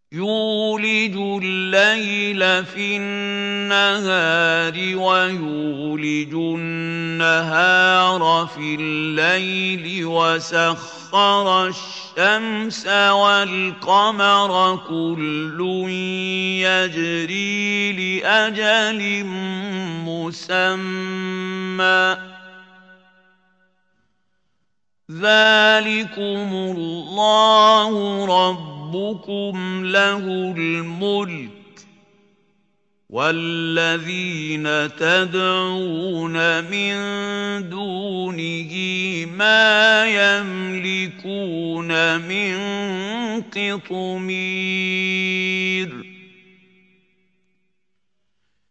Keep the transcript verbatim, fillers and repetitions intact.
يولج الليل في النهار ويولج النهار في الليل وسخر الشمس والقمر كل يجري لأجل مسمى ذلكم الله ربكم له الملك والذين تدعون من دونه ما يملكون من قطمير